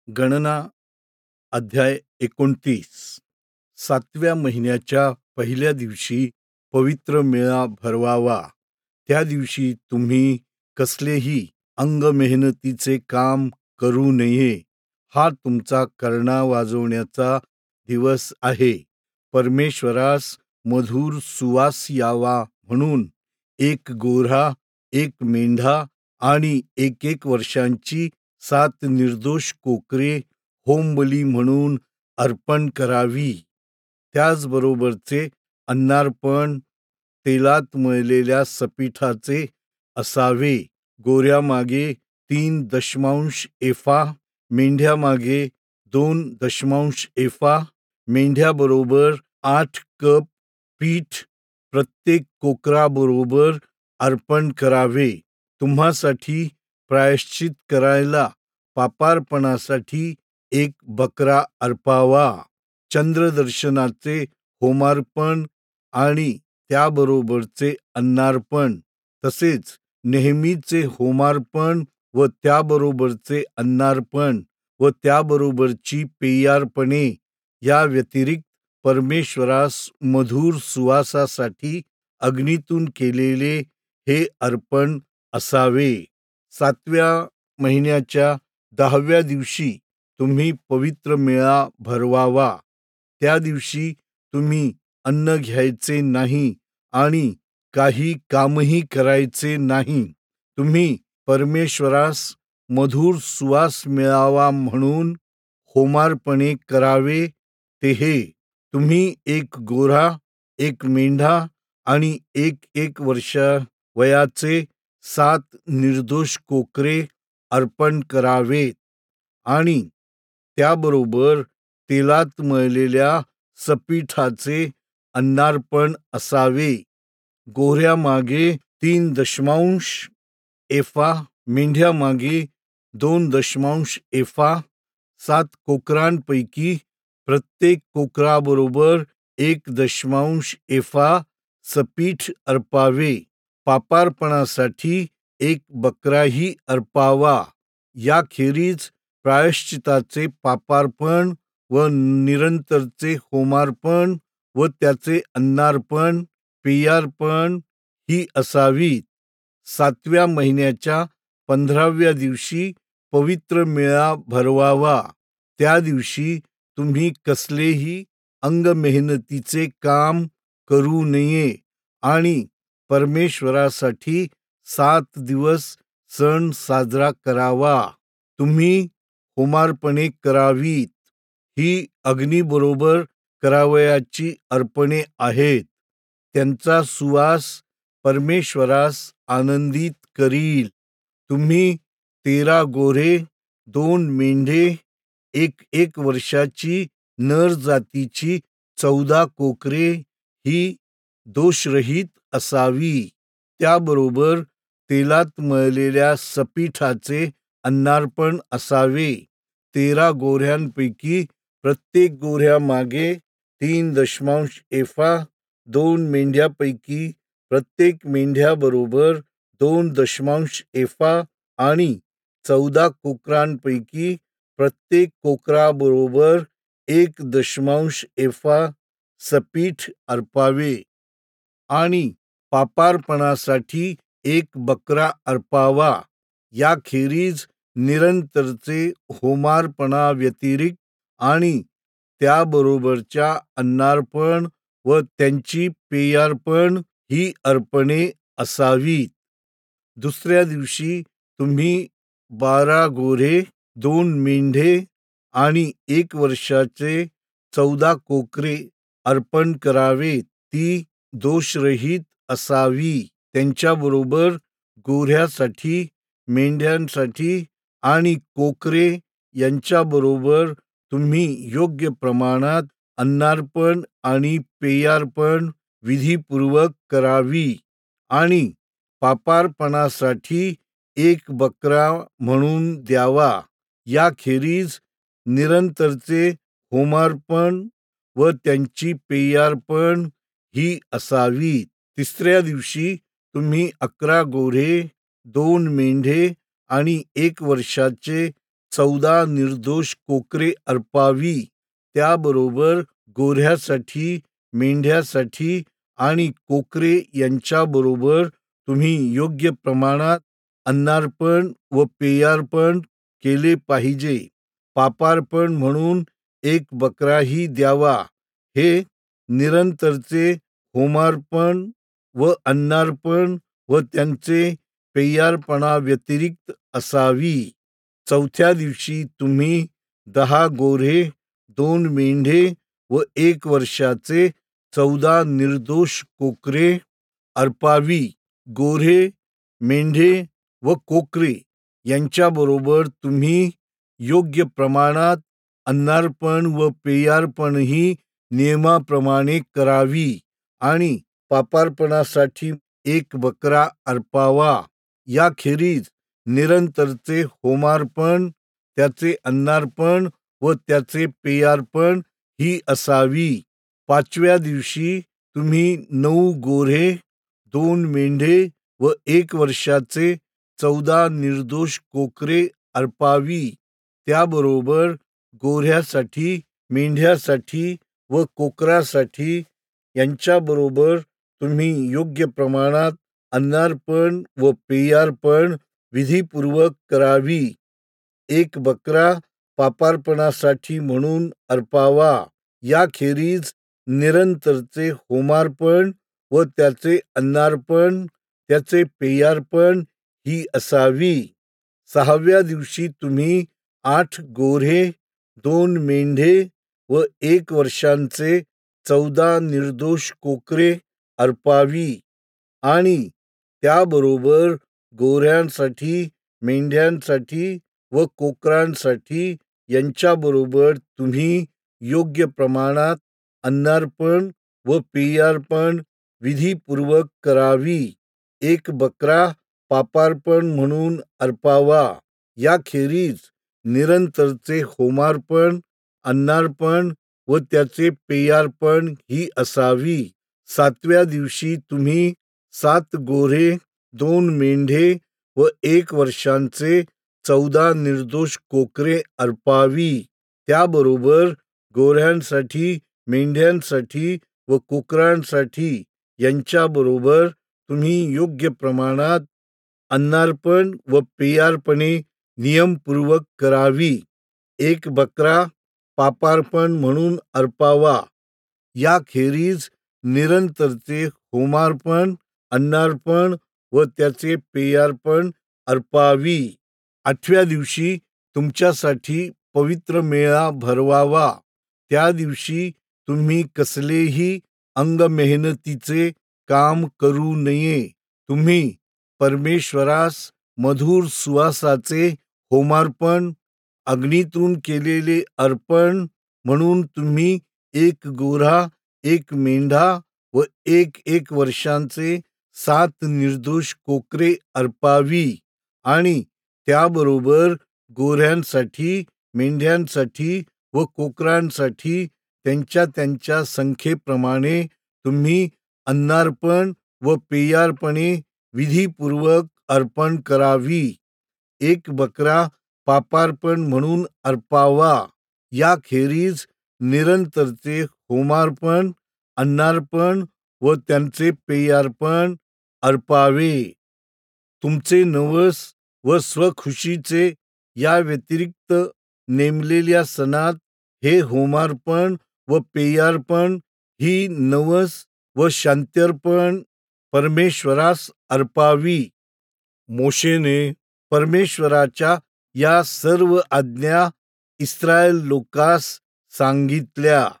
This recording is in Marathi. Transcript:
गणना अध्याय 29. 7व्या महिन्याच्या पहिल्या दिवशी पवित्र मेळा भरवावा. त्या दिवशी तुम्ही कसलेही अंगमेहनतीचे काम करू नये. हा तुमचा कर्णा वाजवण्याचा दिवस आहे. परमेश्वरास मधुर सुवास यावा म्हणून एक गोरा, एक मेंढा आणि 1 वर्षांची 7 निर्दोष कोकरे होमबली म्हणून अर्पण करावी. त्याचबरोबरचे अन्नार्पण तेलात मळलेल्या सपीठाचे असावे. गोऱ्यामागे 3 दशमांश एफा, मेंढ्यामागे 2 दशमांश एफा, मेंढ्याबरोबर 8 कप पीठ प्रत्येक कोकराबरोबर अर्पण करावे. तुम्हासाठी प्रायश्चित करायला पापार्पणासाठी 1 बकरा अर्पावा. चंद्रदर्शनाचे होमार्पण आणि त्याबरोबरचे अन्नार्पण, तसेच नेहमीचे होमार्पण व त्याबरोबरचे अन्नार्पण व त्याबरोबरची पेयार्पणे या व्यतिरिक्त परमेश्वरास मधुर सुवासासाठी अग्नीतून केलेले हे अर्पण असावे. 7व्या महिन्याच्या 10व्या दिवशी तुम्ही पवित्र मेळा भरवावा. त्या दिवशी तुम्ही अन्न घ्यायचे नाही आणि काही कामही करायचे नाही. तुम्ही परमेश्वरास मधुर सुवास मिळावा म्हणून होमार्पणे करावे ते हे: तुम्ही 1 गोरा, 1 मेंढा आणि 1 वर्ष वयाचे 7 निर्दोष कोकरे अर्पण करावेत आणि त्याबरोबर तेलात मळलेल्या सपीठाचे अन्नार्पण असावे. गोऱ्यामागे 3 दशमांश एफा, मेंढ्यामागे 2 दशमांश एफा, 7 कोकरांपैकी प्रत्येक कोकराबरोबर 1 दशमांश एफा सपीठ अर्पावे. पापार्पणासाठी 1 बकराही अर्पावा. याखेरीज प्रायश्चिताचे पापार्पण व निरंतरचे होमार्पण व त्याचे अन्नार्पण, पेयार्पण ही असावीत. 7व्या महिन्याच्या 15व्या दिवशी पवित्र मेळा भरवावा. त्या दिवशी तुम्ही कसलेही अंगमेहनतीचे काम करू नये आणि परमेश्वरासाठी 7 दिवस सण साजरा करावा. तुम्ही होमार्पणे करावीत. ही अग्नीबरोबर करावयाची अर्पणे आहेत. त्यांचा सुवास परमेश्वरास आनंदित करील. तुम्ही 13 गोरे, 2 मेंढे, 1 वर्षाची नर जातीची 14 कोकरे ही दोषरहित असावी. त्याबरोबर तेलात मळलेल्या सपीठाचे अन्नार्पण असावे. 13 गोऱ्यांपैकी प्रत्येक गोऱ्यामागे 3 दशमांश एफा, 2 मेंढ्यापैकी प्रत्येक मेंढ्याबरोबर 2 दशमांश एफा आणि 14 कोकरांपैकी प्रत्येक कोकराबरोबर 1 दशमांश एफा सपीठ अर्पावे. आणि पापार्पणासाठी 1 बकरा अर्पावा. याखेरीज निरंतरचे होमार्पणाव्यतिरिक्त आणि त्याबरोबरच्या अन्नार्पण व त्यांची पेयार्पण ही अर्पणे असावीत. दुसऱ्या दिवशी तुम्ही 12 गोरे, 2 मेंढे आणि 1 वर्षाचे 14 कोकरे अर्पण करावेत. ती दोषरहित असावी. त्यांच्याबरोबर गोऱ्यासाठी, मेंढ्यांसाठी आणि कोकरे यांच्याबरोबर तुम्ही योग्य प्रमाणात अन्नार्पण आणि पेयार्पण विधीपूर्वक करावी. आणि पापार्पणासाठी 1 बकरा म्हणून द्यावा. याखेरीज निरंतरचे होमार्पण व त्यांची पेयार्पण ही असावीत. तिसऱ्या दिवशी तुम्ही 11 गोरे, 2 मेंढे आणि 1 वर्षाचे 14 निर्दोष कोकरे अर्पावी. त्याबरोबर गोऱ्ह्यासाठी, मेंढ्यासाठी आणि कोकरे यांच्याबरोबर तुम्ही योग्य प्रमाणात अन्नार्पण व पेयार्पण केले पाहिजे. पापार्पण म्हणून एक बकराही द्यावा. हे निरंतरचे होमार्पण व अन्नार्पण व त्यांचे पेयार्पणाव्यतिरिक्त असावी. चौथ्या दिवशी तुम्ही 10 गोऱ्हे, 2 मेंढे व 1 वर्षाचे 14 निर्दोष कोकरे अर्पावी. गोऱ्हे, मेंढे व कोकरे यांच्याबरोबर तुम्ही योग्य प्रमाणात अन्नार्पण व पेयार्पणही नियमाप्रमाणे करावी आणि पापार्पणासाठी 1 बकरा अर्पावा. याखेरीज निरंतरचे होमार्पण, त्याचे अन्नार्पण व त्याचे पेयार्पण ही असावी. 5व्या दिवशी तुम्ही 9 गोऱ्हे, 2 मेंढे व 1 वर्षाचे 14 निर्दोष कोकरे अर्पावी. त्याबरोबर गोऱ्ह्यासाठी, मेंढ्यासाठी व कोकरासाठी यांच्याबरोबर तुम्ही योग्य प्रमाणात अन्नार्पण व पेयार्पण विधीपूर्वक करावी. 1 बकरा पापार्पणासाठी म्हणून अर्पावा. याखेरीज निरंतरचे होमार्पण व त्याचे अन्नार्पण, त्याचे पेयार्पण ही असावी. 6व्या दिवशी तुम्ही 8 गोऱ्हे, 2 मेंढे व 1 वर्षांचे 14 निर्दोष कोकरे अर्पावी आणि त्याबरोबर गोऱ्ह्यांसाठी, मेंढ्यांसाठी व कोकरांसाठी यांच्याबरोबर तुम्ही योग्य प्रमाणात अन्नार्पण व पेयार्पण विधीपूर्वक करावी. 1 बकरा पापार्पण म्हणून अर्पावा. याखेरीज निरंतरचे होमार्पण, अन्नार्पण व त्याचे पेयार्पण ही असावी. 7व्या दिवशी तुम्ही 7 गोऱ्हे, 2 मेंढे व 1 वर्षांचे 14 निर्दोष कोकरे अर्पावी. त्याबरोबर गोऱ्ह्यांसाठी, मेंढ्यांसाठी व कोकरांसाठी यांच्याबरोबर तुम्ही योग्य प्रमाणात अन्नार्पण व पेयार्पणे नियमपूर्वक करावी. 1 बकरा पापार्पण म्हणून अर्पावा. याखेरीज निरंतरचे होमार्पण, अन्नार्पण व त्याचे पेयार्पण अर्पावी. 8व्या दिवशी तुमच्यासाठी पवित्र मेळा भरवावा. त्या दिवशी तुम्ही कसलेही अंगमेहनतीचे काम करू नये. तुम्ही परमेश्वरास मधुर सुवासाचे होमार्पण, अग्नीतून केलेले अर्पण म्हणून तुम्ही 1 गोऱ्हा, 1 मेंढा व 1 वर्षांचे 7 निर्दोष कोकरे अर्पावी आणि त्याबरोबर गोऱ्ह्यांसाठी, मेंढ्यांसाठी व कोकरांसाठी त्यांच्या संख्येप्रमाणे तुम्ही अन्नार्पण व पेयार्पणे विधीपूर्वक अर्पण करावी. 1 बकरा पापार्पण म्हणून अर्पावा. याखेरीज निरंतरचे होमार्पण, अन्नार्पण व त्यांचे पेयार्पण अर्पावे. तुमचे नवस व स्वखुशीचे या व्यतिरिक्त नेमलेल्या सणात हे होमार्पण व पेयार्पण ही नवस व शांत्यर्पण परमेश्वरास अर्पावी. मोशेने परमेश्वराच्या या सर्व आज्ञा इस्रायल लोकास सांगितल्या.